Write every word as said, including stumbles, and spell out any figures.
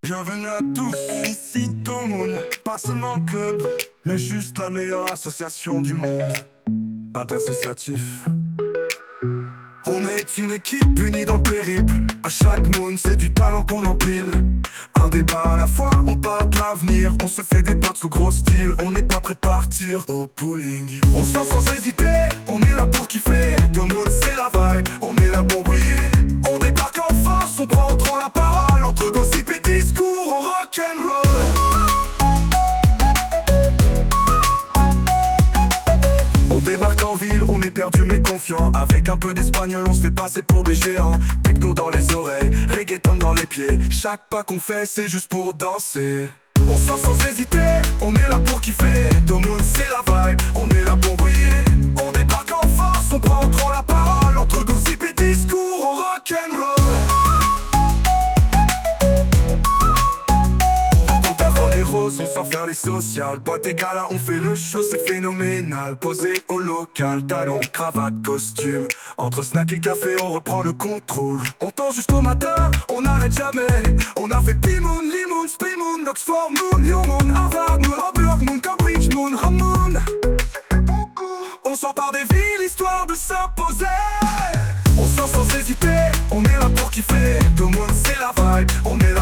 Bienvenue à tous, ici Tomoun, pas seulement le club, mais juste la meilleure association du monde. Pas d'associatif. On est une équipe unie dans le périple. À chaque moon, c'est du talent qu'on empile. Un débat à la fois, on parle de l'avenir. On se fait des potes sous gros style. On n'est pas prêt de partir au pooling. On sort sans hésiter, on est là pour kiffer. Tomoun, c'est la vibe, on est là pour briller. On débarque en force, on prend trop la parole. Entre gossip et discours, on rock'n'roll. On débarque en ville, on est perdu mais confiant. Avec un peu d'espagnol, on se fait passer pour des géants. Techno dans les oreilles, reggaeton dans les pieds. Chaque pas qu'on fait, c'est juste pour danser. On sort sans hésiter, on est là pour kiffer. Tomoun, c'est la vibe, on est là pour briller. On débarque en force, on prend trop la parole. Entre gossip et discours, on rock'n'roll. On sort faire les sociales, boîte et gala, on fait le show, c'est phénoménal. Posé au local, talons, cravate, costume. Entre snack et café, on reprend le contrôle. On tend jusqu'au matin, on n'arrête jamais. On a fait P-Moon, Limoon, Spring-Moon, Oxford Moon, New Moon, Harvard Moon, Hamburg Moon, Cambridge Moon, Ram Moon. On sort par des villes, histoire de s'imposer. On sort sans hésiter, on est là pour kiffer. Tout le monde c'est la vibe, on est là